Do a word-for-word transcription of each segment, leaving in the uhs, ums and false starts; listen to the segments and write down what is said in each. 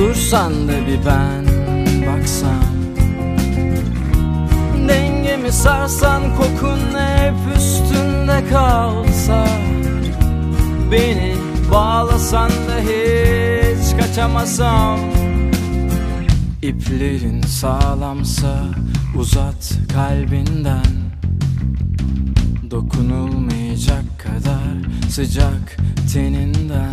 Dursan da bir ben baksam, dengemi sarsan, kokun hep üstünde kalsa, beni bağlasan da hiç kaçamasam. İplerin sağlamsa uzat kalbinden, dokunulmayacak kadar sıcak teninden.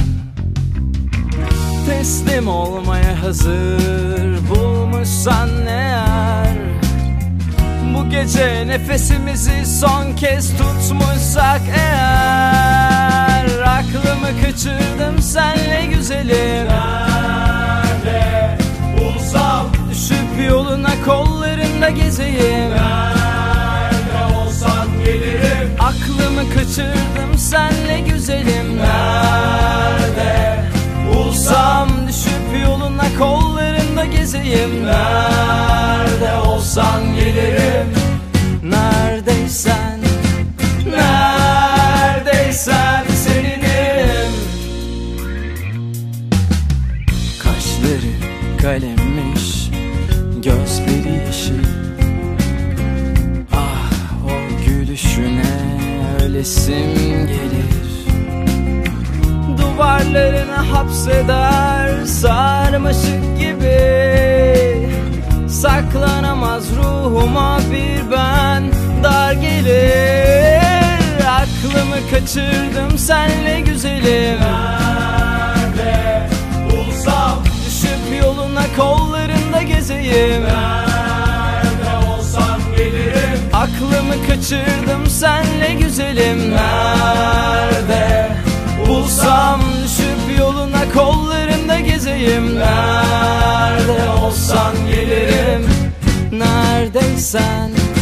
Teslim olmaya hazır bulmuşsan eğer, bu gece nefesimizi son kez tutmuşsak eğer, aklımı kaçırdım senle güzelim. Nerede bulsam, düşüp yoluna kollarında gezeyim. Nerede olsan gelirim. Aklımı kaçırdım senle güzelim. Nerede bulsam, düşüp yoluna kollarında gezeyim. nerede olsan gelirim. Neredeysen, neredeysen seninim. Kaşları kalemmiş, gözleri yeşil. Ah, o gülüşüne ölesim gelir. Duvarlarını hapseder sarmaşık gibi, saklanamaz ruhuma bir ben dar gelir. Aklımı kaçırdım senle güzelim. Nerede bulsam, düşüp yoluna kollarında gezeyim. nerede olsan gelirim. Aklımı kaçırdım senle güzelim. Nerede bulsam, düşüp yoluna kollarında gezeyim. Nerede olsan gelirim. Neredeysen